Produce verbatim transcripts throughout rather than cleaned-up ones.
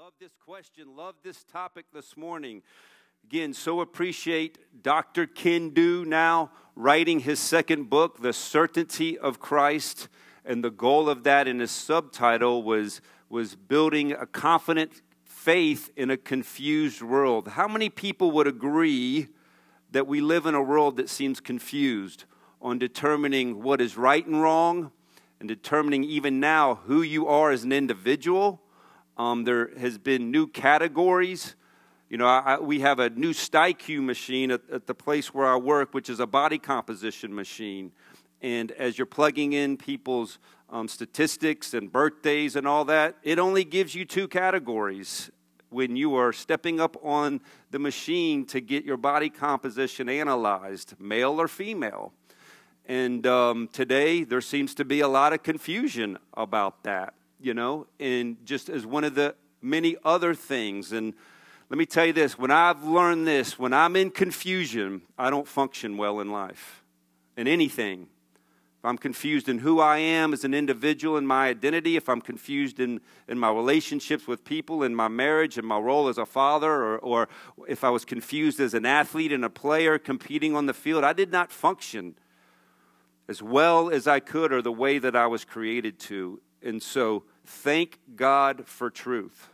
Love this question. Love this topic this morning. Again, so appreciate Doctor Ken Du now writing his second book, The Certainty of Christ. And the goal of that in his subtitle was, was building a confident faith in a confused world. How many people would agree that we live in a world that seems confused on determining what is right and wrong and determining even now who you are as an individual? Um, there has been new categories. You know, I, we have a new StyQ machine at, at the place where I work, which is a body composition machine. And as you're plugging in people's um, statistics and birthdays and all that, it only gives you two categories when you are stepping up on the machine to get your body composition analyzed, male or female. And um, today there seems to be a lot of confusion about that, you know, and just as one of the many other things. And let me tell you this, when I've learned this, when I'm in confusion, I don't function well in life, in anything. If I'm confused in who I am as an individual and my identity, if I'm confused in, in my relationships with people, in my marriage, and my role as a father, or, or if I was confused as an athlete and a player competing on the field, I did not function as well as I could or the way that I was created to. And so, thank God for truth.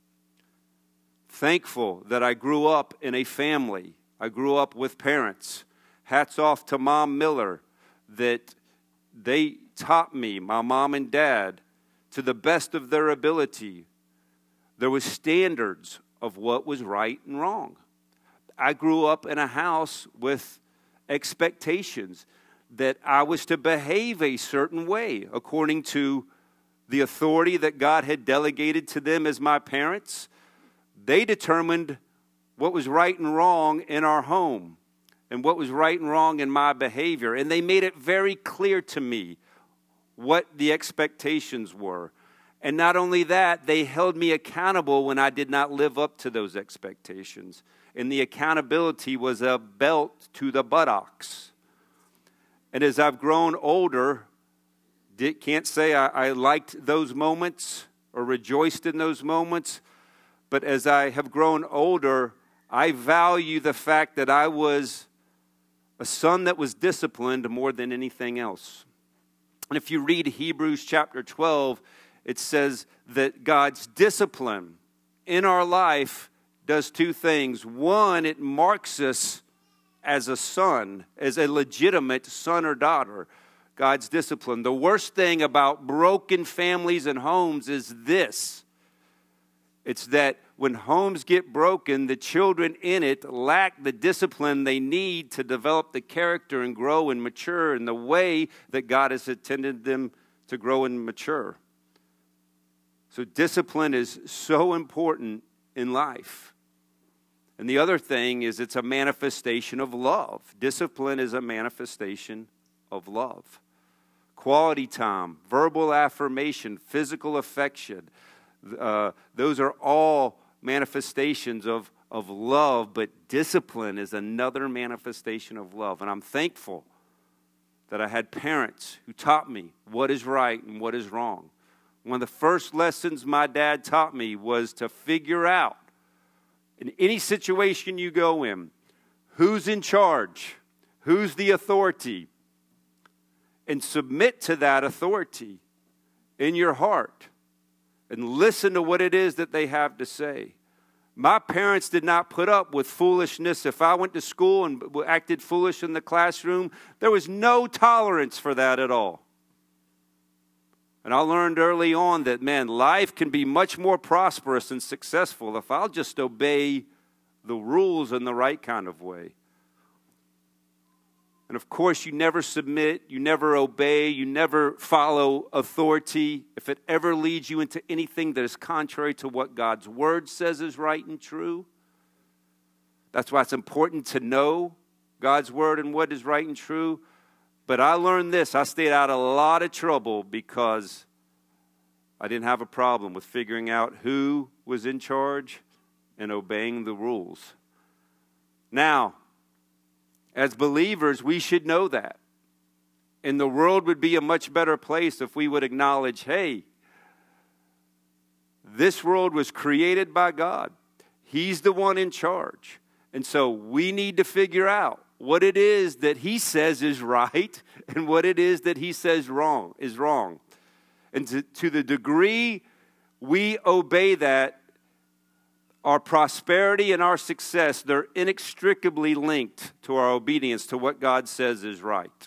Thankful that I grew up in a family. I grew up with parents. Hats off to Mom Miller that they taught me, my mom and dad, to the best of their ability. There was standards of what was right and wrong. I grew up in a house with expectations that I was to behave a certain way according to the authority that God had delegated to them as my parents. They determined what was right and wrong in our home and what was right and wrong in my behavior. And they made it very clear to me what the expectations were. And not only that, they held me accountable when I did not live up to those expectations. And the accountability was a belt to the buttocks. And as I've grown older, can't say I, I liked those moments or rejoiced in those moments, but as I have grown older, I value the fact that I was a son that was disciplined more than anything else. And if you read Hebrews chapter twelve, it says that God's discipline in our life does two things. One, it marks us as a son, as a legitimate son or daughter. God's discipline. The worst thing about broken families and homes is this. It's that when homes get broken, the children in it lack the discipline they need to develop the character and grow and mature in the way that God has intended them to grow and mature. So discipline is so important in life. And the other thing is it's a manifestation of love. Discipline is a manifestation of love. Quality time, verbal affirmation, physical affection. Uh, those are all manifestations of, of love, but discipline is another manifestation of love. And I'm thankful that I had parents who taught me what is right and what is wrong. One of the first lessons my dad taught me was to figure out, in any situation you go in, who's in charge, who's the authority, and submit to that authority in your heart and listen to what it is that they have to say. My parents did not put up with foolishness. If I went to school and acted foolish in the classroom, there was no tolerance for that at all. And I learned early on that, man, life can be much more prosperous and successful if I'll just obey the rules in the right kind of way. And of course, you never submit, you never obey, you never follow authority if it ever leads you into anything that is contrary to what God's word says is right and true. That's why it's important to know God's word and what is right and true. But I learned this. I stayed out of a lot of trouble because I didn't have a problem with figuring out who was in charge and obeying the rules. Now, as believers, we should know that. And the world would be a much better place if we would acknowledge, hey, This world was created by God. He's the one in charge. And so we need to figure out what it is that he says is right and what it is that he says wrong is wrong. And to, to the degree we obey that, our prosperity and our success, they're inextricably linked to our obedience to what God says is right.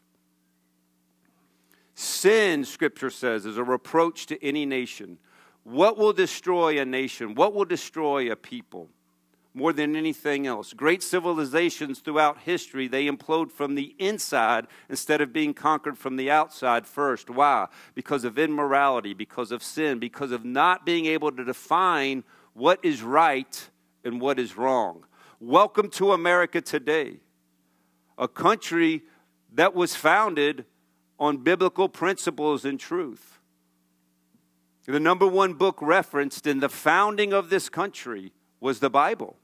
Sin, Scripture says, is a reproach to any nation. What will destroy a nation? What will destroy a people? More than anything else. Great civilizations throughout history, they implode from the inside instead of being conquered from the outside first. Why? Because of immorality, because of sin, because of not being able to define what is right and what is wrong. Welcome to America today, a country that was founded on biblical principles and truth. The number one book referenced in the founding of this country was the Bible.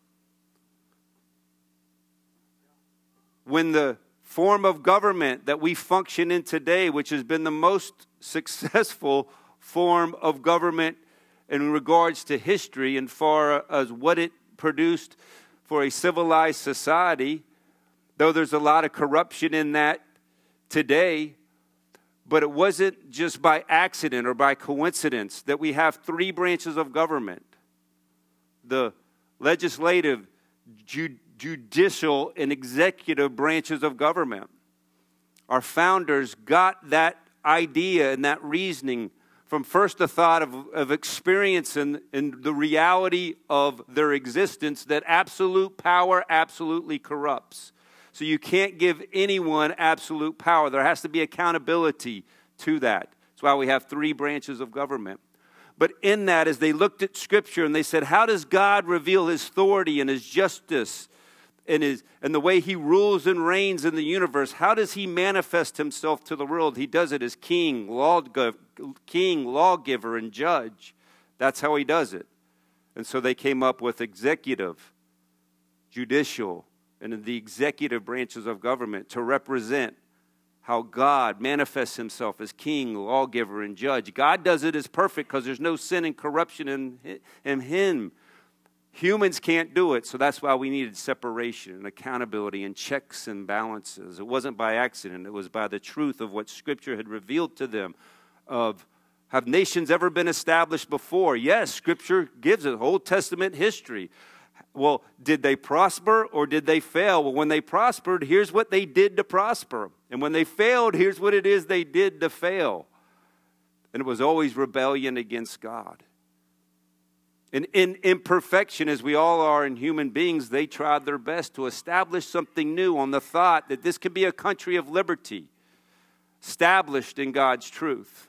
When the form of government that we function in today, which has been the most successful form of government in regards to history and far as what it produced for a civilized society, though there's a lot of corruption in that today, but it wasn't just by accident or by coincidence that we have three branches of government: the legislative, ju- judicial, and executive branches of government. Our founders got that idea and that reasoning from first the thought of, of experience and, and the reality of their existence, that absolute power absolutely corrupts. So you can't give anyone absolute power. There has to be accountability to that. That's why we have three branches of government. But in that, as they looked at Scripture and they said, how does God reveal His authority and His justice and, his, and the way He rules and reigns in the universe? How does He manifest Himself to the world? He does it as king, lawgiver, king, lawgiver, and judge. That's how He does it. And so they came up with executive, judicial, and in the executive branches of government to represent how God manifests Himself as king, lawgiver, and judge. God does it as perfect because there's no sin and corruption in, in Him. Humans can't do it, so that's why we needed separation and accountability and checks and balances. It wasn't by accident. It was by the truth of what Scripture had revealed to them of, have nations ever been established before? Yes, Scripture gives it, Old Testament history. Well, did they prosper or did they fail? Well, when they prospered, here's what they did to prosper. And when they failed, here's what it is they did to fail. And it was always rebellion against God. And in imperfection, as we all are in human beings, they tried their best to establish something new on the thought that this could be a country of liberty, established in God's truth.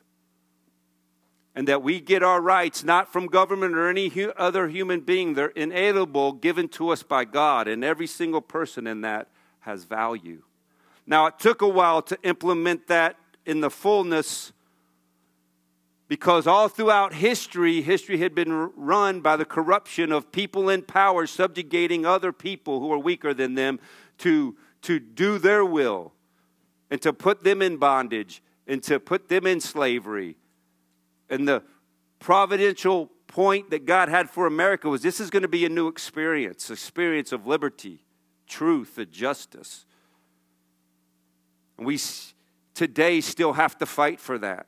And that we get our rights not from government or any hu- other human being. They're inalienable, given to us by God. And every single person in that has value. Now, it took a while to implement that in the fullness, because all throughout history, history had been run by the corruption of people in power subjugating other people who are weaker than them to, to do their will and to put them in bondage and to put them in slavery. And the providential point that God had for America was this is going to be a new experience, experience of liberty, truth, and justice. And we today still have to fight for that.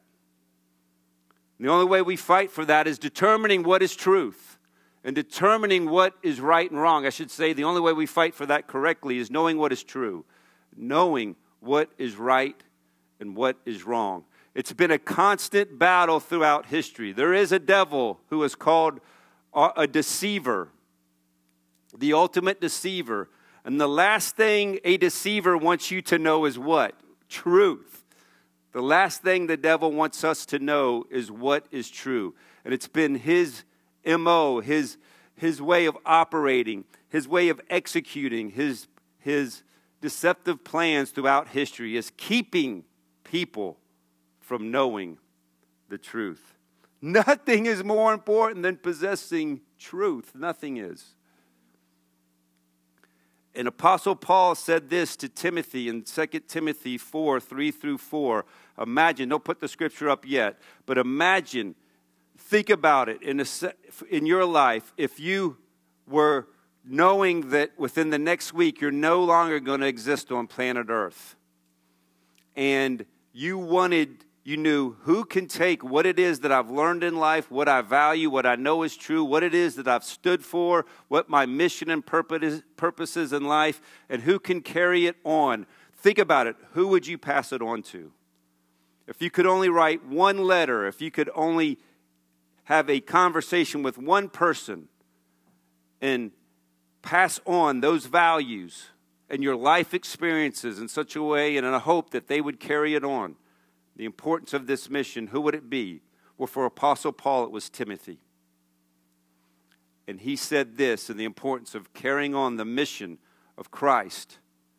And the only way we fight for that is determining what is truth and determining what is right and wrong. I should say the only way we fight for that correctly is knowing what is true, knowing what is right and what is wrong. It's been a constant battle throughout history. There is a devil who is called a deceiver, the ultimate deceiver. And the last thing a deceiver wants you to know is what? Truth. The last thing the devil wants us to know is what is true. And it's been his M O, his, his way of operating, his way of executing, his, his deceptive plans throughout history is keeping people from knowing the truth. Nothing is more important than possessing truth. Nothing is. And Apostle Paul said this to Timothy in Second Timothy four, three through four. Imagine, don't put the scripture up yet, but imagine Think about it in, a, in your life. If you were knowing that within the next week you're no longer going to exist on planet Earth, and you wanted, you knew who can take what it is that I've learned in life, what I value, what I know is true, what it is that I've stood for, what my mission and purpose, purpose is in life, and who can carry it on. Think about it. Who would you pass it on to? If you could only write one letter, if you could only have a conversation with one person and pass on those values and your life experiences in such a way and in a hope that they would carry it on, the importance of this mission, who would it be? Well, for Apostle Paul, it was Timothy. And he said this, in the importance of carrying on the mission of Christ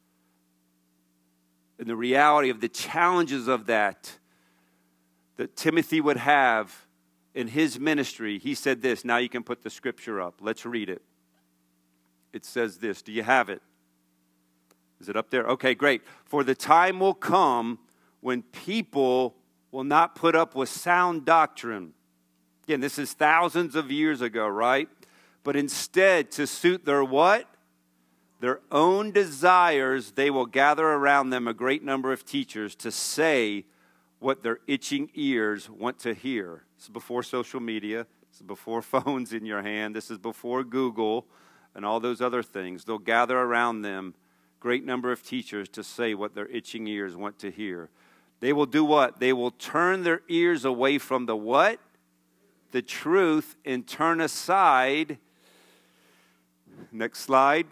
and the reality of the challenges of that, that Timothy would have in his ministry. He said this. Now you can put the scripture up. Let's read it. It says this. Do you have it? Is it up there? Okay, great. For the time will come when people will not put up with sound doctrine. Again, this is thousands of years ago, right? But instead, to suit their what? Their own desires, they will gather around them a great number of teachers to say what their itching ears want to hear. This is before social media. This is before phones in your hand. This is before Google and all those other things. They'll gather around them a great number of teachers to say what their itching ears want to hear. They will do what? They will turn their ears away from the what? The truth, and turn aside. Next slide.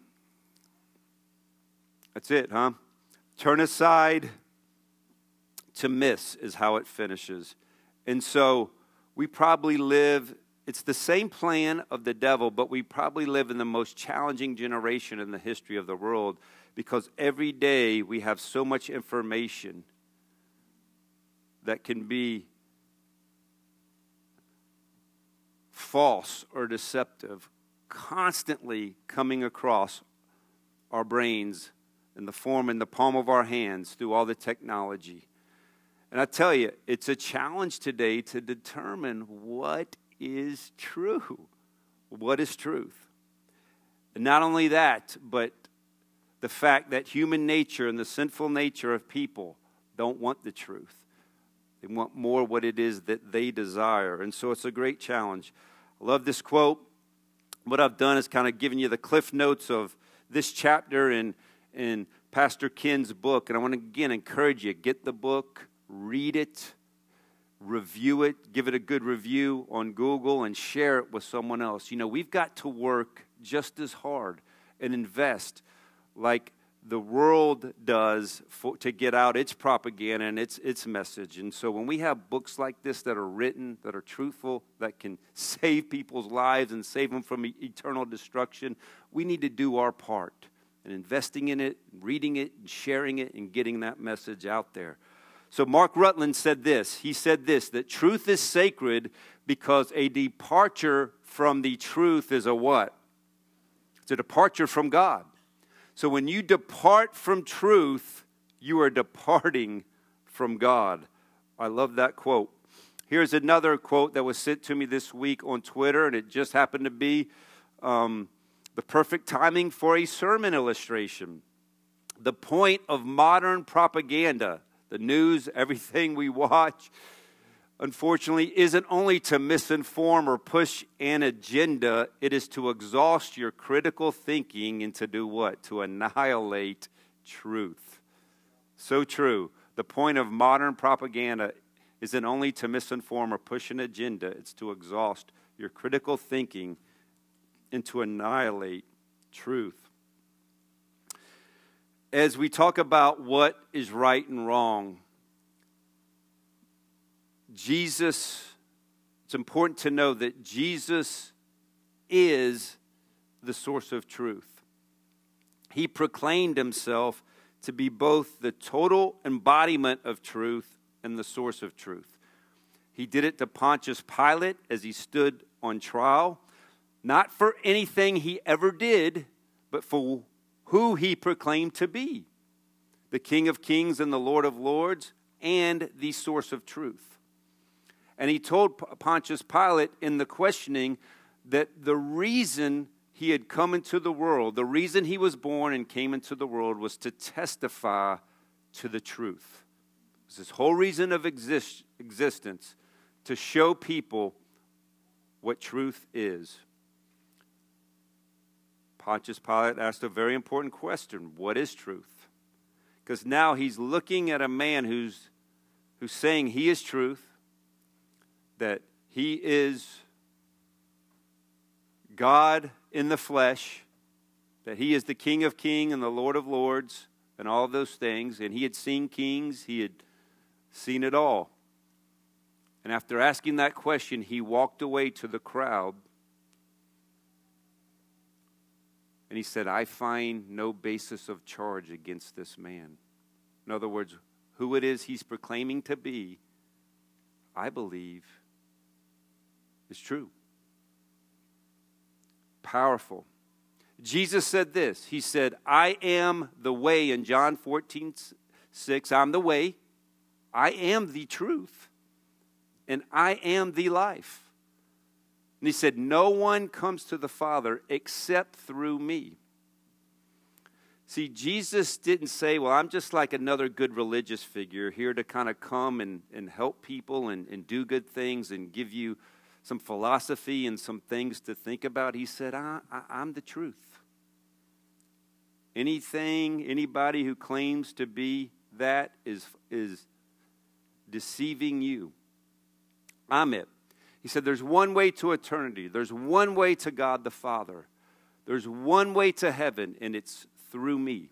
That's it, huh? Turn aside to miss is how it finishes. And so we probably live, it's the same plan of the devil, but we probably live in the most challenging generation in the history of the world, because every day we have so much information that can be false or deceptive, constantly coming across our brains in the form, in the palm of our hands through all the technology. And I tell you, it's a challenge today to determine what is true. What is truth? And not only that, but the fact that human nature and the sinful nature of people don't want the truth. They want more what it is that they desire. And so it's a great challenge. I love this quote. What I've done is kind of given you the cliff notes of this chapter in, in Pastor Ken's book. And I want to, again, encourage you, get the book, read it, review it, give it a good review on Google, and share it with someone else. You know, we've got to work just as hard and invest like the world does for, to get out its propaganda and its its message. And so when we have books like this that are written, that are truthful, that can save people's lives and save them from eternal destruction, we need to do our part in investing in it, reading it, and sharing it, and getting that message out there. So Mark Rutland said this. He said this, that truth is sacred because a departure from the truth is a what? It's a departure from God. So when you depart from truth, you are departing from God. I love that quote. Here's another quote that was sent to me this week on Twitter, and it just happened to be um, the perfect timing for a sermon illustration. The point of modern propaganda, the news, everything we watch, unfortunately, isn't only to misinform or push an agenda. It is to exhaust your critical thinking and to do what? To annihilate truth. So true. The point of modern propaganda isn't only to misinform or push an agenda. It's to exhaust your critical thinking and to annihilate truth. As we talk about what is right and wrong, Jesus, it's important to know that Jesus is the source of truth. He proclaimed himself to be both the total embodiment of truth and the source of truth. He did it to Pontius Pilate as he stood on trial, not for anything he ever did, but for who he proclaimed to be, the King of Kings and the Lord of Lords, and the source of truth. And he told Pontius Pilate in the questioning that the reason he had come into the world, the reason he was born and came into the world was to testify to the truth. It was his whole reason of exist, existence, to show people what truth is. Pontius Pilate asked a very important question. What is truth? Because now he's looking at a man who's, who's saying he is truth, that he is God in the flesh, that he is the King of kings and the Lord of lords and all those things. And he had seen kings, he had seen it all. And after asking that question, he walked away to the crowd and he said, I find no basis of charge against this man. In other words, who it is he's proclaiming to be, I believe is true. Powerful. Jesus said this. He said, I am the way in John fourteen six. I'm the way. I am the truth. And I am the life. And he said, no one comes to the Father except through me. See, Jesus didn't say, well, I'm just like another good religious figure here to kind of come and, and help people and, and do good things and give you some philosophy and some things to think about. He said, I, I, I'm the truth. Anything, anybody who claims to be that is, is deceiving you. I'm it. He said, there's one way to eternity. There's one way to God the Father. There's one way to heaven, and it's through me.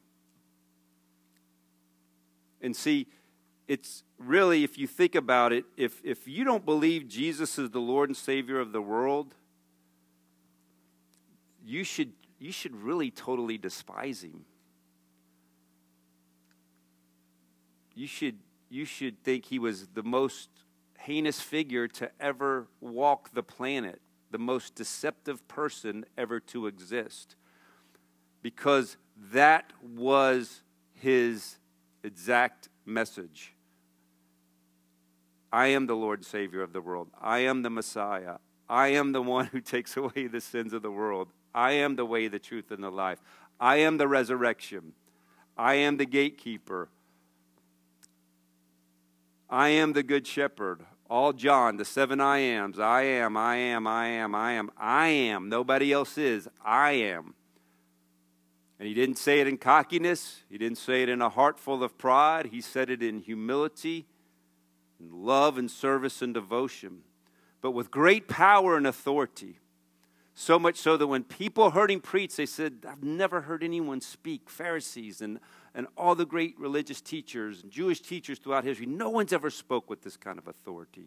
And see, it's really, if you think about it, if, if you don't believe Jesus is the Lord and Savior of the world, you should, you should really totally despise him. You should, you should think he was the most heinous figure to ever walk the planet, the most deceptive person ever to exist. Because that was his exact message. I am the Lord and Savior of the world. I am the Messiah. I am the one who takes away the sins of the world. I am the way, the truth, and the life. I am the resurrection. I am the gatekeeper. I am the good shepherd. All John, the seven I ams. I am, I am, I am, I am. I am. Nobody else is. I am. And he didn't say it in cockiness. He didn't say it in a heart full of pride. He said it in humility, in love and service and devotion, but with great power and authority. So much so that when people heard him preach, they said, I've never heard anyone speak. Pharisees and, and all the great religious teachers and Jewish teachers throughout history, no one's ever spoke with this kind of authority.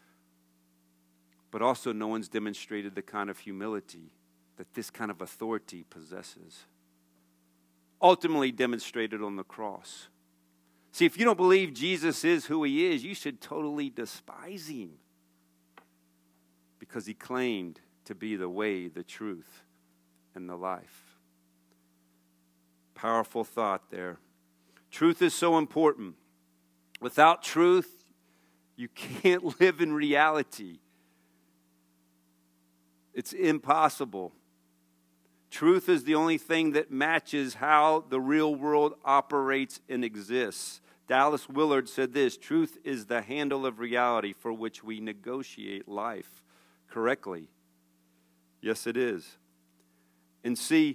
But also no one's demonstrated the kind of humility that this kind of authority possesses. Ultimately demonstrated on the cross. See, if you don't believe Jesus is who he is, you should totally despise him. Because he claimed to be the way, the truth, and the life. Powerful thought there. Truth is so important. Without truth, you can't live in reality. It's impossible. Truth is the only thing that matches how the real world operates and exists. Dallas Willard said this, truth is the handle of reality for which we negotiate life correctly. Yes, it is. And see,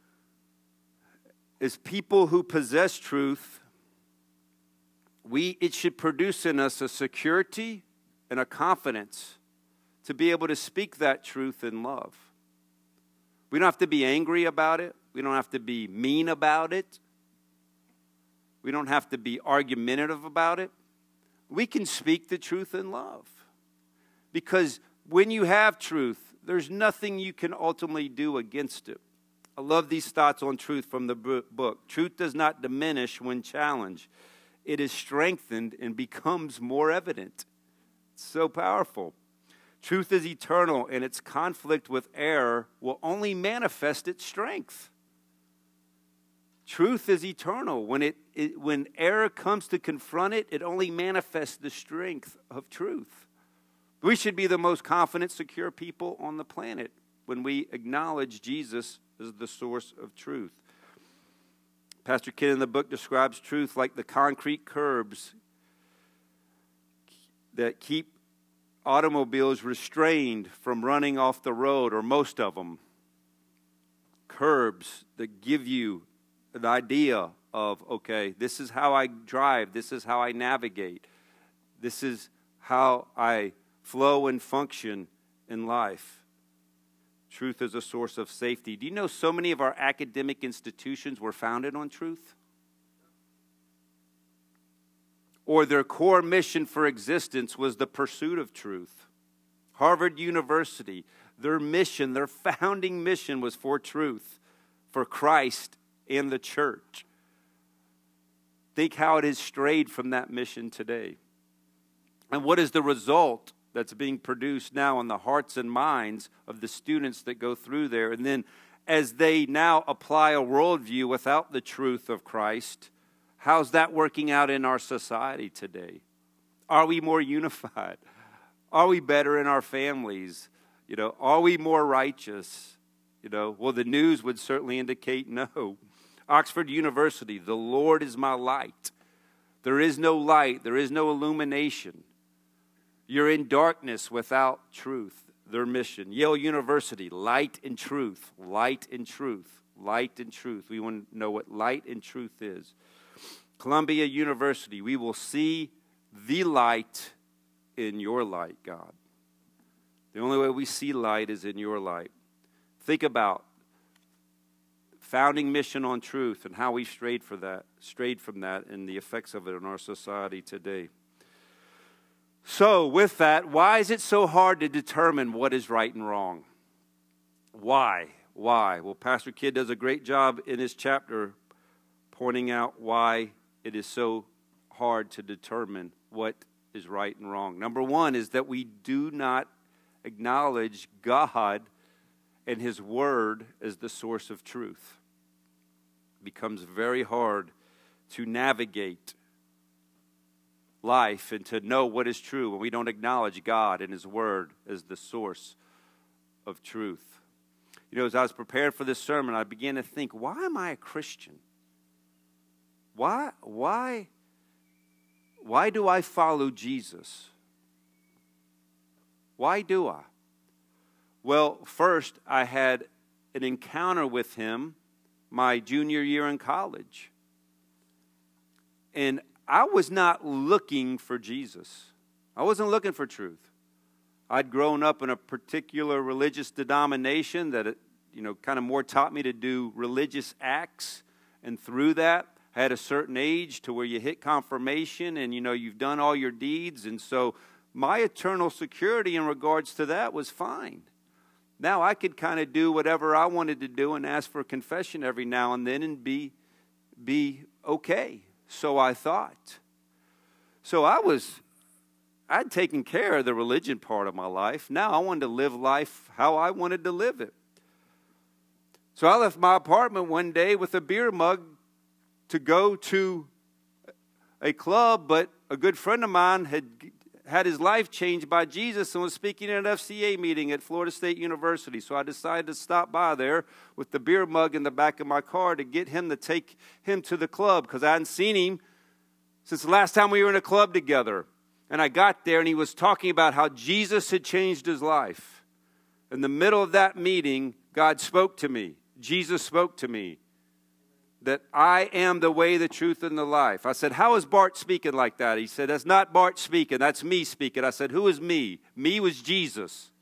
as people who possess truth, we it should produce in us a security and a confidence to be able to speak that truth in love. We don't have to be angry about it. We don't have to be mean about it. We don't have to be argumentative about it. We can speak the truth in love. Because when you have truth, there's nothing you can ultimately do against it. I love these thoughts on truth from the book. Truth does not diminish when challenged. It is strengthened and becomes more evident. It's so powerful. Truth is eternal, and its conflict with error will only manifest its strength. Truth is eternal. When it, it when error comes to confront it, it only manifests the strength of truth. We should be the most confident, secure people on the planet when we acknowledge Jesus as the source of truth. Pastor Ken in the book describes truth like the concrete curbs that keep automobiles restrained from running off the road, or most of them. Curbs that give you an idea of, okay, this is how I drive, this is how I navigate, this is how I flow and function in life. Truth is a source of safety. Do you know so many of our academic institutions were founded on truth? Or their core mission for existence was the pursuit of truth. Harvard University, their mission, their founding mission was for truth, for Christ and the church. Think how it has strayed from that mission today. And what is the result that's being produced now in the hearts and minds of the students that go through there? And then as they now apply a worldview without the truth of Christ, how's that working out in our society today? Are we more unified? Are we better in our families? You know, are we more righteous? You know, well, the news would certainly indicate no. Oxford University, the Lord is my light. There is no light. There is no illumination. You're in darkness without truth. Their mission. Yale University, light and truth. Light and truth. Light and truth. We want to know what light and truth is. Columbia University, we will see the light in your light, God. The only way we see light is in your light. Think about founding mission on truth and how we strayed for that, strayed from that, and the effects of it in our society today. So, with that, why is it so hard to determine what is right and wrong? Why? Why? Well, Pastor Kidd does a great job in his chapter pointing out why it is so hard to determine what is right and wrong. Number one is that we do not acknowledge God and His Word as the source of truth. It becomes very hard to navigate life and to know what is true when we don't acknowledge God and His Word as the source of truth. You know, as I was prepared for this sermon, I began to think, why am I a Christian? Why, why, why do I follow Jesus? Why do I? Well, first, I had an encounter with Him my junior year in college. And I was not looking for Jesus. I wasn't looking for truth. I'd grown up in a particular religious denomination that, you know, kind of more taught me to do religious acts. And through that, I had a certain age to where you hit confirmation and, you know, you've done all your deeds. And so my eternal security in regards to that was fine. Now I could kind of do whatever I wanted to do and ask for confession every now and then and be, be okay. So I thought. So I was, I'd taken care of the religion part of my life. Now I wanted to live life how I wanted to live it. So I left my apartment one day with a beer mug to go to a club, but a good friend of mine had had his life changed by Jesus and was speaking at an F C A meeting at Florida State University. So I decided to stop by there with the beer mug in the back of my car to get him to take him to the club because I hadn't seen him since the last time we were in a club together. And I got there and he was talking about how Jesus had changed his life. In the middle of that meeting, God spoke to me. Jesus spoke to me that I am the way, the truth, and the life. I said, how is Bart speaking like that? He said, that's not Bart speaking, that's me speaking. I said, who is me? Me was Jesus.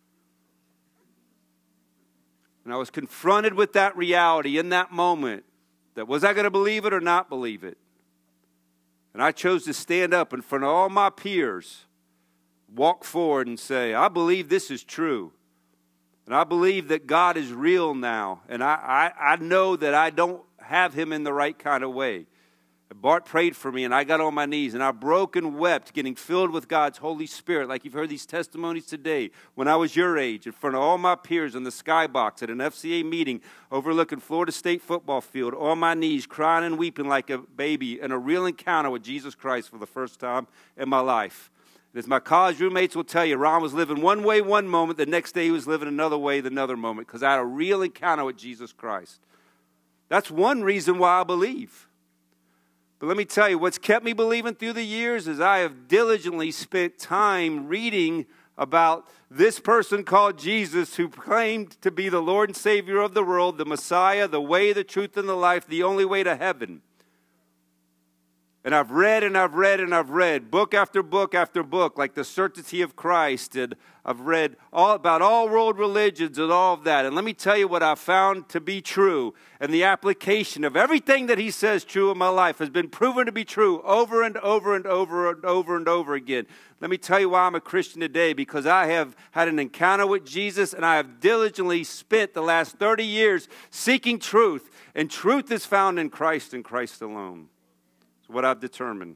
And I was confronted with that reality in that moment, that was I going to believe it or not believe it? And I chose to stand up in front of all my peers, walk forward and say, I believe this is true. And I believe that God is real now. And I, I, I know that I don't have Him in the right kind of way. And Bart prayed for me and I got on my knees and I broke and wept, getting filled with God's Holy Spirit, like you've heard these testimonies today, when I was your age, in front of all my peers in the skybox at an F C A meeting overlooking Florida State football field, on my knees, crying and weeping like a baby in a real encounter with Jesus Christ for the first time in my life. And as my college roommates will tell you, Ron was living one way one moment, the next day he was living another way the another moment, because I had a real encounter with Jesus Christ. That's one reason why I believe. But let me tell you, what's kept me believing through the years is I have diligently spent time reading about this person called Jesus, who claimed to be the Lord and Savior of the world, the Messiah, the way, the truth, and the life, the only way to heaven. And I've read and I've read and I've read book after book after book, like The Certainty of Christ. And I've read all about all world religions and all of that. And let me tell you what I found to be true. And the application of everything that he says true in my life has been proven to be true over and over and over and over and over again. Let me tell you why I'm a Christian today. Because I have had an encounter with Jesus, and I have diligently spent the last thirty years seeking truth. And truth is found in Christ and Christ alone. What I've determined.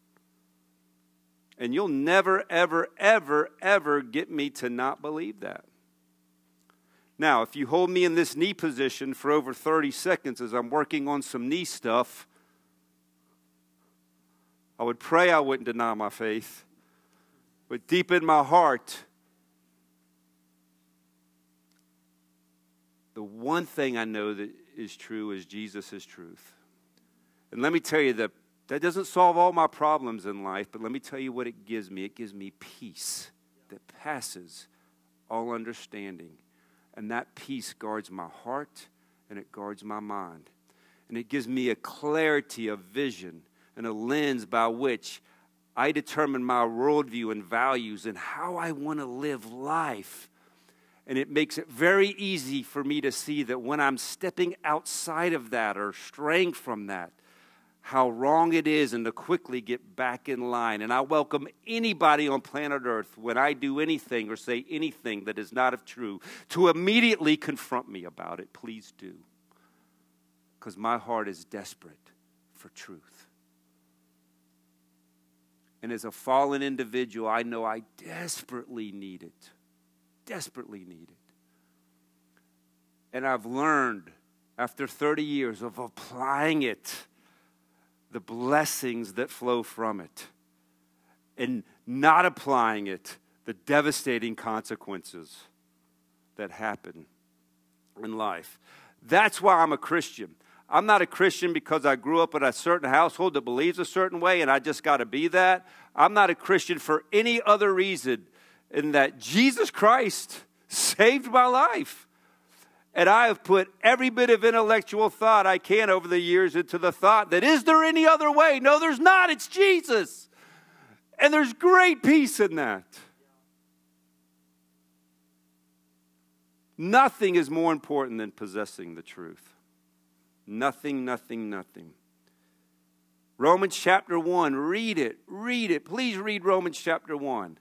And you'll never, ever, ever, ever get me to not believe that. Now, if you hold me in this knee position for over thirty seconds as I'm working on some knee stuff, I would pray I wouldn't deny my faith. But deep in my heart, the one thing I know that is true is Jesus is truth. And let me tell you that That doesn't solve all my problems in life, but let me tell you what it gives me. It gives me peace that passes all understanding. And that peace guards my heart, and it guards my mind. And it gives me a clarity of vision and a lens by which I determine my worldview and values and how I want to live life. And it makes it very easy for me to see that when I'm stepping outside of that or straying from that, how wrong it is, and to quickly get back in line. And I welcome anybody on planet Earth, when I do anything or say anything that is not of true, to immediately confront me about it. Please do. Because my heart is desperate for truth. And as a fallen individual, I know I desperately need it. Desperately need it. And I've learned, after thirty years of applying it, the blessings that flow from it, and not applying it, the devastating consequences that happen in life. That's why I'm a Christian. I'm not a Christian because I grew up in a certain household that believes a certain way and I just got to be that. I'm not a Christian for any other reason than that Jesus Christ saved my life. And I have put every bit of intellectual thought I can over the years into the thought that, is there any other way? No, there's not. It's Jesus. And there's great peace in that. Nothing is more important than possessing the truth. Nothing, nothing, nothing. Romans chapter one, read it, read it. Please read Romans chapter one.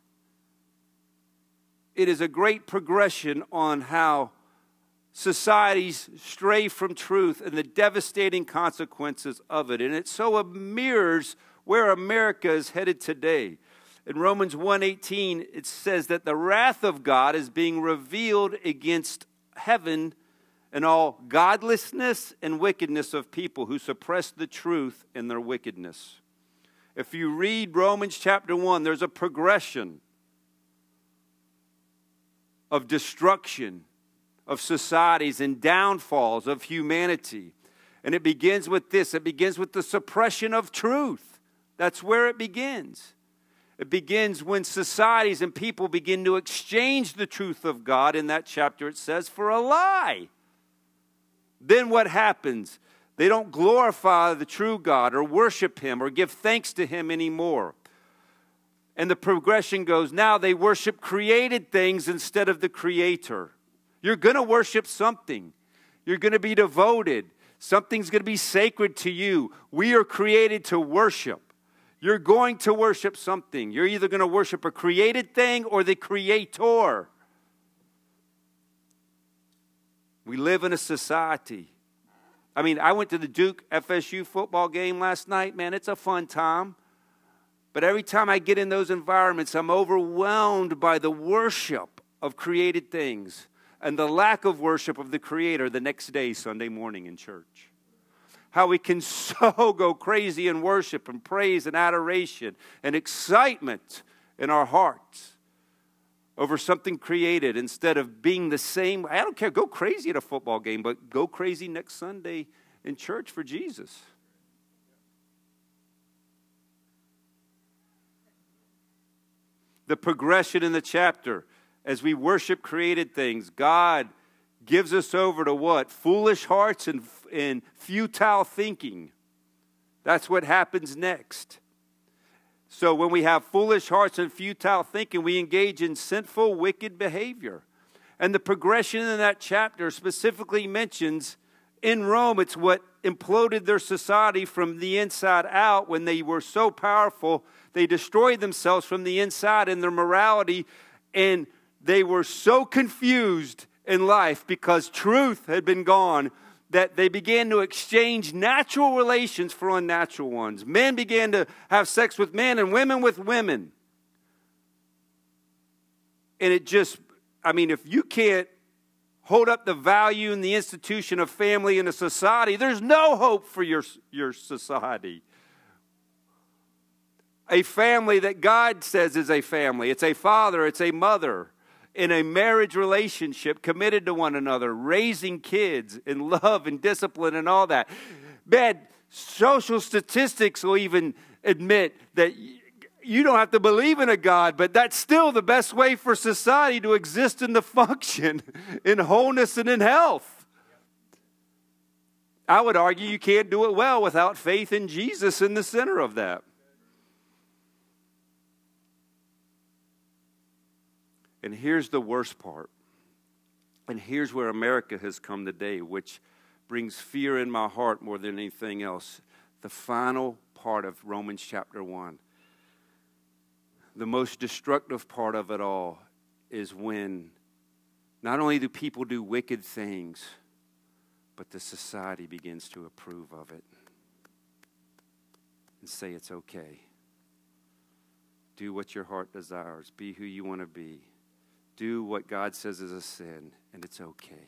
It is a great progression on how societies stray from truth and the devastating consequences of it. And it so mirrors where America is headed today. In Romans one eighteen, it says that the wrath of God is being revealed against heaven and all godlessness and wickedness of people who suppress the truth in their wickedness. If you read Romans chapter one, there's a progression of destruction of societies and downfalls of humanity. And it begins with this. It begins with the suppression of truth. That's where it begins. It begins when societies and people begin to exchange the truth of God, in that chapter it says, for a lie. Then what happens? They don't glorify the true God or worship Him or give thanks to Him anymore. And the progression goes, now they worship created things instead of the Creator. You're going to worship something. You're going to be devoted. Something's going to be sacred to you. We are created to worship. You're going to worship something. You're either going to worship a created thing or the Creator. We live in a society. I mean, I went to the Duke F S U football game last night. Man, it's a fun time. But every time I get in those environments, I'm overwhelmed by the worship of created things and the lack of worship of the Creator the next day, Sunday morning in church. How we can so go crazy in worship and praise and adoration and excitement in our hearts over something created instead of being the same. I don't care, go crazy at a football game, but go crazy next Sunday in church for Jesus. The progression in the chapter, as we worship created things, God gives us over to what? Foolish hearts and, and futile thinking. That's what happens next. So when we have foolish hearts and futile thinking, we engage in sinful, wicked behavior. And the progression in that chapter specifically mentions in Rome, it's what imploded their society from the inside out. When they were so powerful, they destroyed themselves from the inside in their morality, and they were so confused in life because truth had been gone that they began to exchange natural relations for unnatural ones. Men began to have sex with men and women with women. And it just, I mean, if you can't hold up the value and the institution of family in a society, there's no hope for your, your society. A family that God says is a family. It's a father, it's a mother in a marriage relationship, committed to one another, raising kids in love and discipline and all that. Bad social statistics will even admit that you don't have to believe in a God, but that's still the best way for society to exist and to function in wholeness and in health. I would argue you can't do it well without faith in Jesus in the center of that. And here's the worst part. And here's where America has come today, which brings fear in my heart more than anything else. The final part of Romans chapter one. The most destructive part of it all is when not only do people do wicked things, but the society begins to approve of it and say it's okay. Do what your heart desires. Be who you want to be. Do what God says is a sin, and it's okay.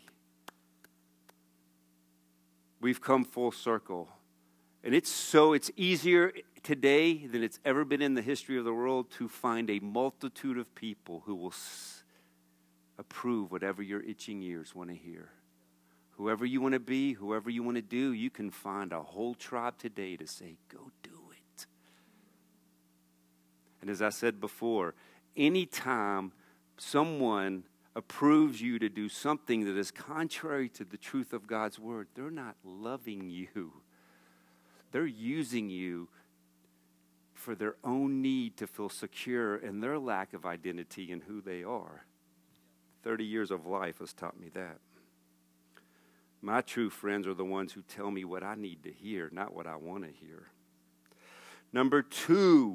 We've come full circle. And it's so, it's easier today than it's ever been in the history of the world to find a multitude of people who will s- approve whatever your itching ears want to hear. Whoever you want to be, whoever you want to do, you can find a whole tribe today to say, go do it. And as I said before, anytime someone approves you to do something that is contrary to the truth of God's word, they're not loving you. They're using you for their own need to feel secure in their lack of identity in who they are. thirty years of life has taught me that. My true friends are the ones who tell me what I need to hear, not what I want to hear. Number two,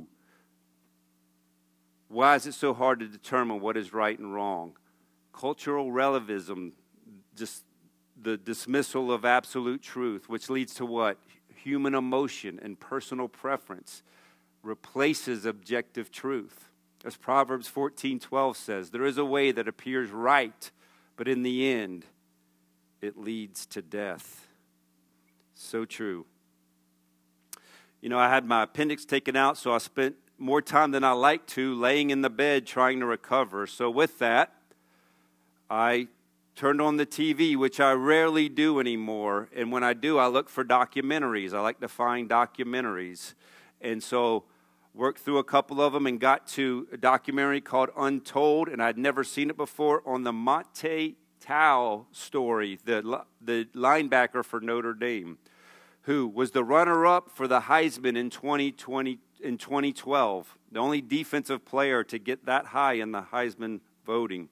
why is it so hard to determine what is right and wrong? Cultural relativism, just the dismissal of absolute truth, which leads to what? Human emotion and personal preference replaces objective truth. As Proverbs fourteen twelve says, there is a way that appears right, but in the end, it leads to death. So true. You know, I had my appendix taken out, so I spent more time than I like to laying in the bed trying to recover. So with that, I turned on the T V, which I rarely do anymore. And when I do, I look for documentaries. I like to find documentaries. And so worked through a couple of them and got to a documentary called Untold, and I'd never seen it before, on the Manti Te'o story, the, the linebacker for Notre Dame, who was the runner-up for the Heisman in twenty twenty. In twenty twelve, the only defensive player to get that high in the Heisman voting.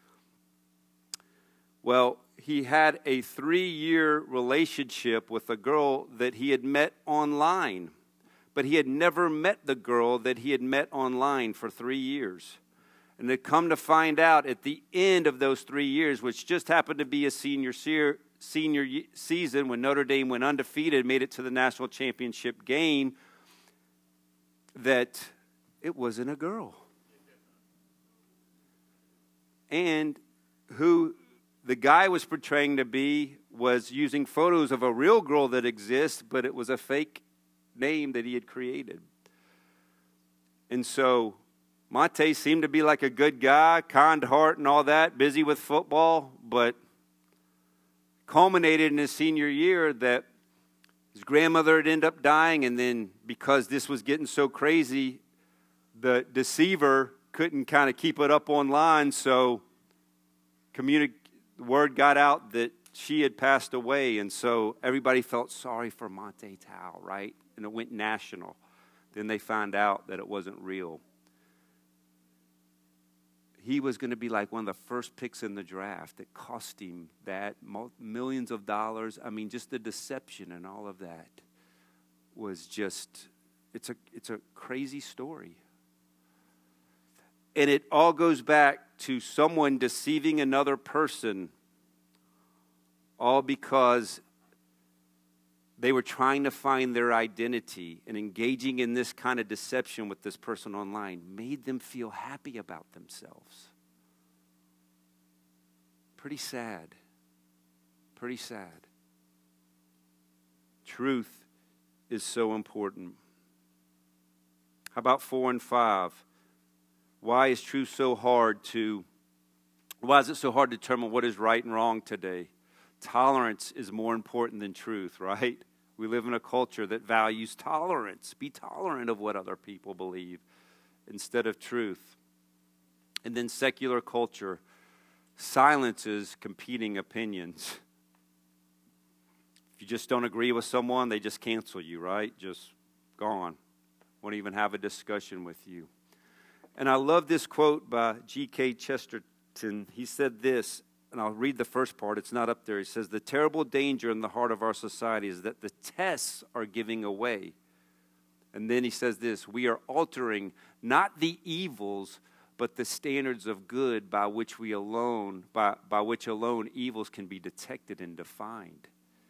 Well, he had a three-year relationship with a girl that he had met online, but he had never met the girl that he had met online for three years. And they come to find out at the end of those three years, which just happened to be a senior se- senior season when Notre Dame went undefeated, made it to the national championship game, that it wasn't a girl. And who the guy was portraying to be was using photos of a real girl that exists, but it was a fake name that he had created. And so Monte seemed to be like a good guy, kind heart and all that, busy with football, but culminated in his senior year that his grandmother had ended up dying, and then because this was getting so crazy, the deceiver couldn't kind of keep it up online, so communi- the word got out that she had passed away, and so everybody felt sorry for Monte Towe, right? And it went national. Then they found out that it wasn't real. He was going to be like one of the first picks in the draft. It cost him that, millions of dollars. I mean, just the deception and all of that was just, it's a, it's a crazy story. And it all goes back to someone deceiving another person, all because they were trying to find their identity, and engaging in this kind of deception with this person online made them feel happy about themselves. Pretty sad. Pretty sad. Truth is so important. How about four and five? Why is truth so hard to, why is it so hard to determine what is right and wrong today? Tolerance is more important than truth, right? We live in a culture that values tolerance. Be tolerant of what other people believe instead of truth. And then secular culture silences competing opinions. If you just don't agree with someone, they just cancel you, right? Just gone. Won't even have a discussion with you. And I love this quote by G K Chesterton. He said this, and I'll read the first part. It's not up there. He says, the terrible danger in the heart of our society is that the tests are giving away. And then he says this, we are altering not the evils, but the standards of good by which we alone, by, by which alone evils can be detected and defined.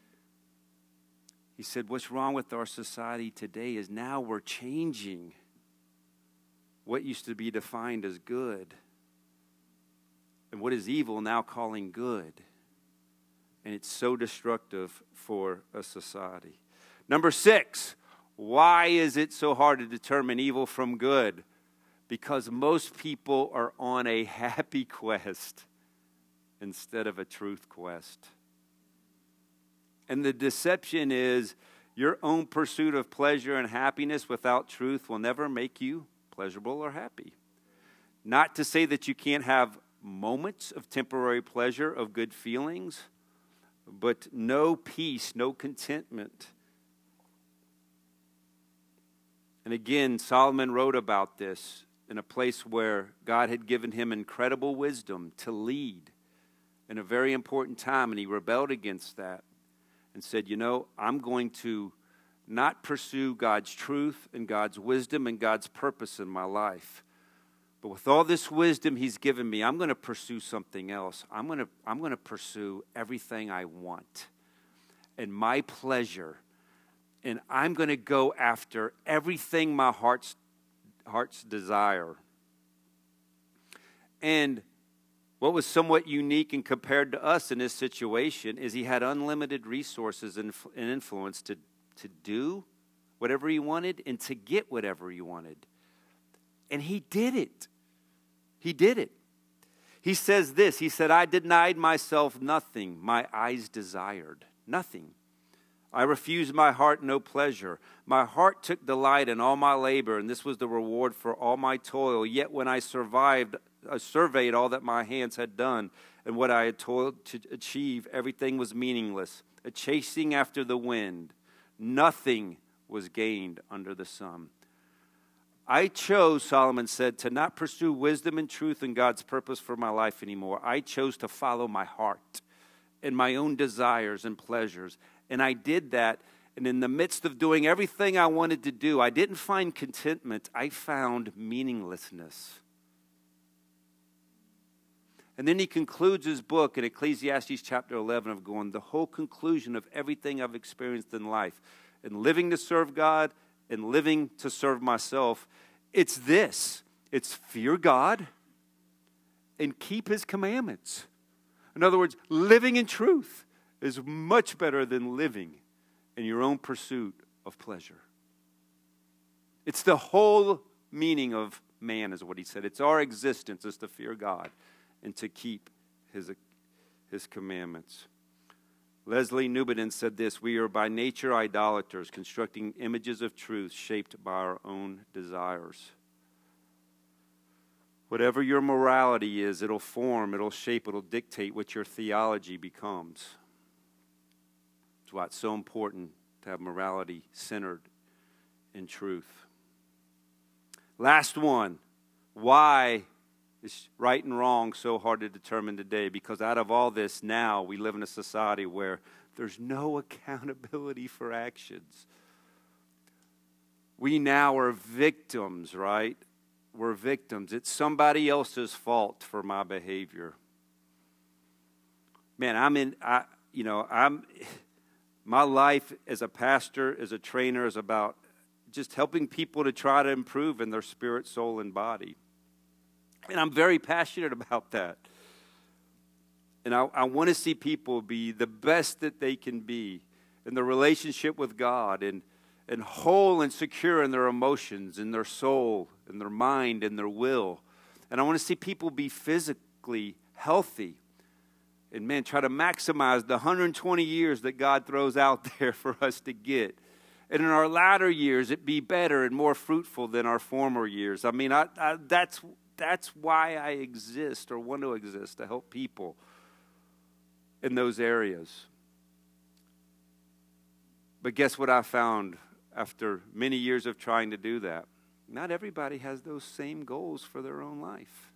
He said, what's wrong with our society today is now we're changing what used to be defined as good. And what is evil now calling good. And it's so destructive for a society. Number six, why is it so hard to determine evil from good? Because most people are on a happy quest instead of a truth quest. And the deception is your own pursuit of pleasure and happiness without truth will never make you pleasurable or happy. Not to say that you can't have moments of temporary pleasure, of good feelings, but no peace, no contentment. And again, Solomon wrote about this in a place where God had given him incredible wisdom to lead in a very important time, and he rebelled against that and said, you know, I'm going to not pursue God's truth and God's wisdom and God's purpose in my life. But with all this wisdom he's given me, I'm going to pursue something else. I'm going to, I'm going to pursue everything I want and my pleasure. And I'm going to go after everything my heart's, heart's desire. And what was somewhat unique and compared to us in this situation is he had unlimited resources and influence to to do whatever he wanted and to get whatever he wanted. And he did it. He did it. He says this, he said, I denied myself nothing my eyes desired. Nothing. I refused my heart no pleasure. My heart took delight in all my labor, and this was the reward for all my toil. Yet when I survived, I surveyed all that my hands had done and what I had toiled to achieve, everything was meaningless, a chasing after the wind. Nothing was gained under the sun. I chose, Solomon said, to not pursue wisdom and truth and God's purpose for my life anymore. I chose to follow my heart and my own desires and pleasures. And I did that. And in the midst of doing everything I wanted to do, I didn't find contentment. I found meaninglessness. And then he concludes his book in Ecclesiastes chapter eleven of going, the whole conclusion of everything I've experienced in life, and living to serve God and living to serve myself, it's this. It's fear God and keep his commandments. In other words, living in truth is much better than living in your own pursuit of pleasure. It's the whole meaning of man, is what he said. It's our existence is to fear God and to keep his, his commandments. Leslie Newbiden said this: we are by nature idolaters, constructing images of truth shaped by our own desires. Whatever your morality is, it'll form, it'll shape, it'll dictate what your theology becomes. That's why it's so important to have morality centered in truth. Last one. Why is right and wrong so hard to determine today? Because out of all this, now we live in a society where there's no accountability for actions. We now are victims, right? We're victims. It's somebody else's fault for my behavior. Man, I'm in, I, you know, I'm, my life as a pastor, as a trainer, is about just helping people to try to improve in their spirit, soul, and body. And I'm very passionate about that. And I, I want to see people be the best that they can be in their relationship with God, and, and whole and secure in their emotions, in their soul, in their mind, in their will. And I want to see people be physically healthy. And man, try to maximize the one hundred twenty years that God throws out there for us to get. And in our latter years, it be better and more fruitful than our former years. I mean, I, I, that's that's why I exist, or want to exist, to help people in those areas. But guess what I found after many years of trying to do that? Not everybody has those same goals for their own life.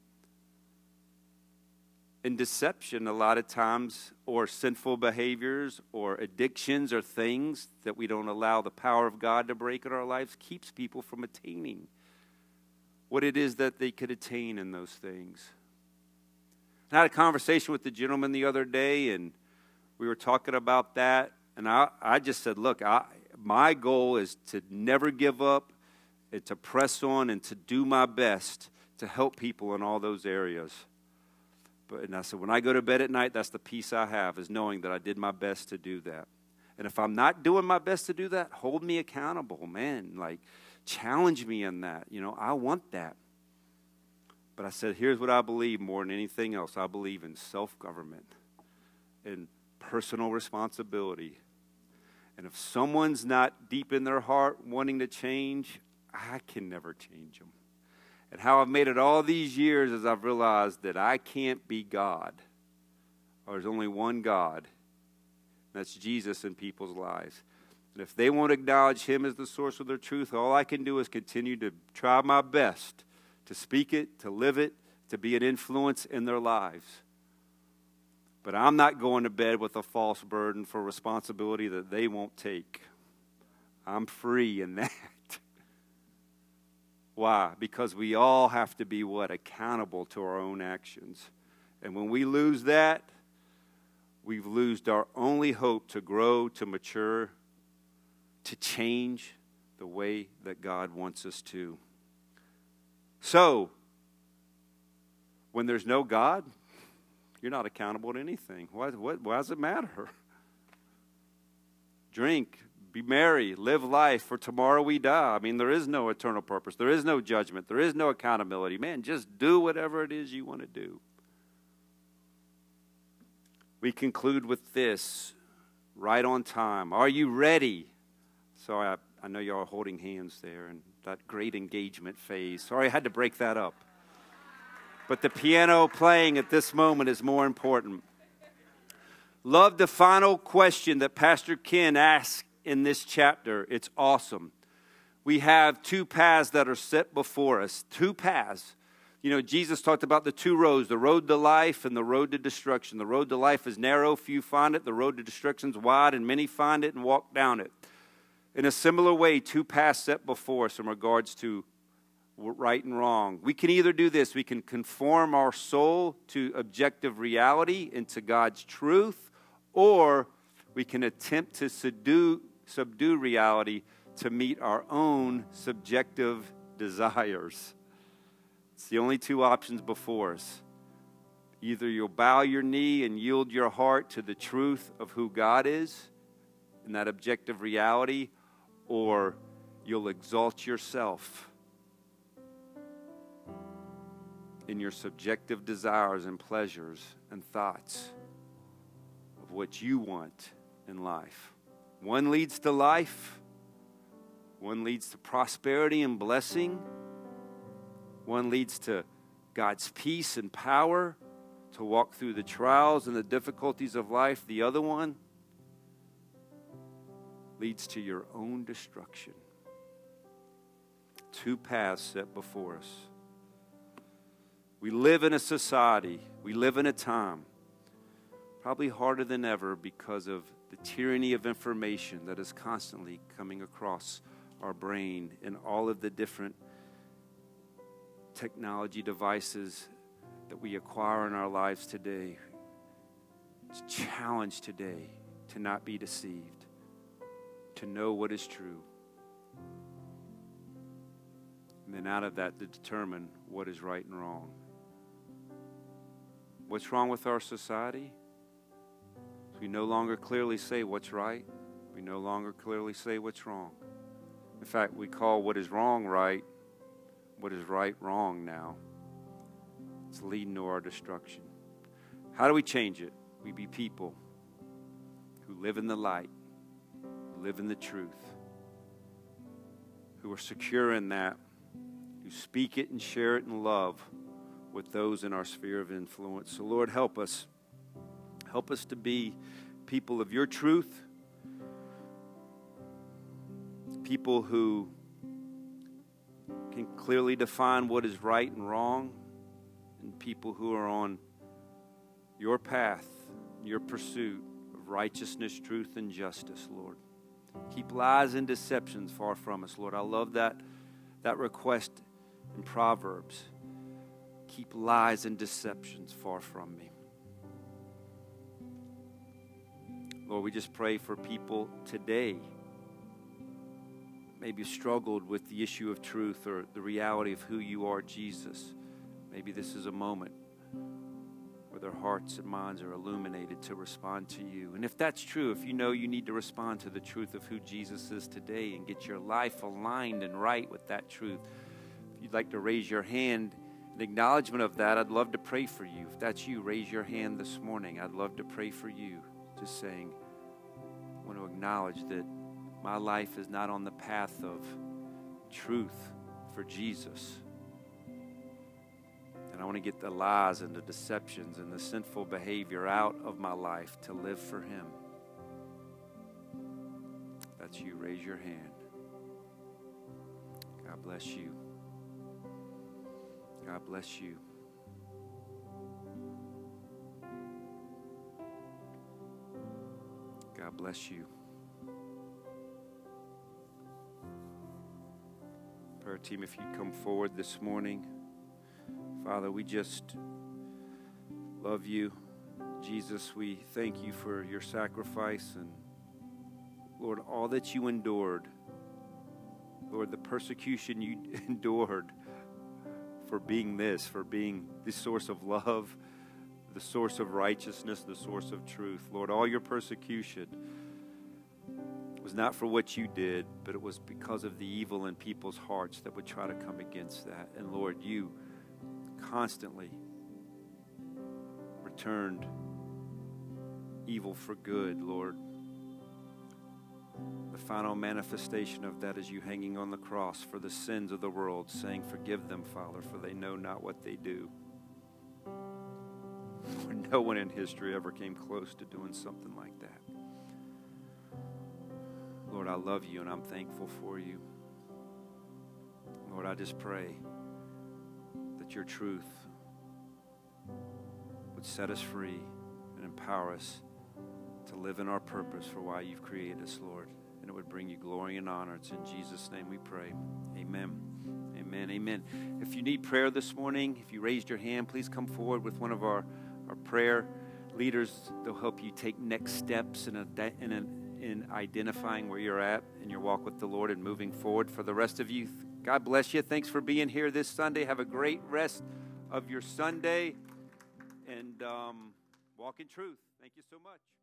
And deception, a lot of times, or sinful behaviors, or addictions, or things that we don't allow the power of God to break in our lives, keeps people from attaining what it is that they could attain in those things. I had a conversation with the gentleman the other day, and we were talking about that, and I, I just said, look, I, my goal is to never give up, and to press on, and to do my best to help people in all those areas. But, and I said, when I go to bed at night, that's the peace I have, is knowing that I did my best to do that. And if I'm not doing my best to do that, hold me accountable, man. Like, challenge me in that. You know, I want that. But I said, here's what I believe more than anything else. I believe in self-government and personal responsibility. And if someone's not deep in their heart wanting to change, I can never change them. And how I've made it all these years is I've realized that I can't be God. Or there's only one God. And that's Jesus in people's lives. And if they won't acknowledge him as the source of their truth, all I can do is continue to try my best to speak it, to live it, to be an influence in their lives. But I'm not going to bed with a false burden for responsibility that they won't take. I'm free in that. Why? Because we all have to be what? Accountable to our own actions. And when we lose that, we've lost our only hope to grow, to mature, to change the way that God wants us to. So, when there's no God, you're not accountable to anything. Why, what, why does it matter? Drink, be merry, live life, for tomorrow we die. I mean, there is no eternal purpose. There is no judgment. There is no accountability. Man, just do whatever it is you want to do. We conclude with this, right on time. Are you ready? Sorry, I, I know y'all are holding hands there in that great engagement phase. Sorry, I had to break that up. But the piano playing at this moment is more important. Love the final question that Pastor Ken asked in this chapter. It's awesome. We have two paths that are set before us. Two paths. You know, Jesus talked about the two roads, the road to life and the road to destruction. The road to life is narrow, few find it. The road to destruction is wide, and many find it and walk down it. In a similar way, two paths set before us in regards to right and wrong. We can either do this. We can conform our soul to objective reality and to God's truth, or we can attempt to subdue, subdue reality to meet our own subjective desires. It's the only two options before us. Either you'll bow your knee and yield your heart to the truth of who God is and that objective reality, or you'll exalt yourself in your subjective desires and pleasures and thoughts of what you want in life. One leads to life. One leads to prosperity and blessing. One leads to God's peace and power to walk through the trials and the difficulties of life. The other one leads to your own destruction. Two paths set before us. We live in a society, we live in a time, probably harder than ever because of the tyranny of information that is constantly coming across our brain and all of the different technology devices that we acquire in our lives today. It's challenged today to not be deceived, to know what is true, and then out of that to determine what is right and wrong. What's wrong with our society? We no longer clearly say what's right. We no longer clearly say what's wrong. In fact, we call what is wrong right, what is right wrong now. It's leading to our destruction. How do we change it? We be people who live in the light, who live in the truth, who are secure in that, who speak it and share it in love with those in our sphere of influence. So Lord, help us. Help us to be people of your truth, people who can clearly define what is right and wrong, and people who are on your path, your pursuit of righteousness, truth, and justice, Lord. Keep lies and deceptions far from us, Lord. I love that, that request in Proverbs. Keep lies and deceptions far from me. Lord, we just pray for people today maybe struggled with the issue of truth or the reality of who you are, Jesus. Maybe this is a moment where their hearts and minds are illuminated to respond to you. And if that's true, if you know you need to respond to the truth of who Jesus is today and get your life aligned and right with that truth, if you'd like to raise your hand in acknowledgement of that, I'd love to pray for you. If that's you, raise your hand this morning. I'd love to pray for you. Just saying, I want to acknowledge that my life is not on the path of truth for Jesus. And I want to get the lies and the deceptions and the sinful behavior out of my life to live for Him. If that's you, raise your hand. God bless you. God bless you. God bless you. Prayer team, if you'd come forward this morning. Father, we just love you. Jesus, we thank you for your sacrifice and, Lord, all that you endured. Lord, the persecution you endured for being this, for being the source of love, the source of righteousness, the source of truth. Lord, all your persecution was not for what you did, but it was because of the evil in people's hearts that would try to come against that. And Lord, you constantly returned evil for good, Lord. The final manifestation of that is you hanging on the cross for the sins of the world, saying, "Forgive them, Father, for they know not what they do." No one in history ever came close to doing something like that. Lord, I love you and I'm thankful for you. Lord, I just pray that your truth would set us free and empower us to live in our purpose for why you've created us, Lord. And it would bring you glory and honor. It's in Jesus' name we pray. Amen. Amen. Amen. If you need prayer this morning, if you raised your hand, please come forward with one of our, our prayer leaders. They'll help you take next steps in, a, in, a, in identifying where you're at in your walk with the Lord and moving forward. For the rest of you, God bless you. Thanks for being here this Sunday. Have a great rest of your Sunday and um, walk in truth. Thank you so much.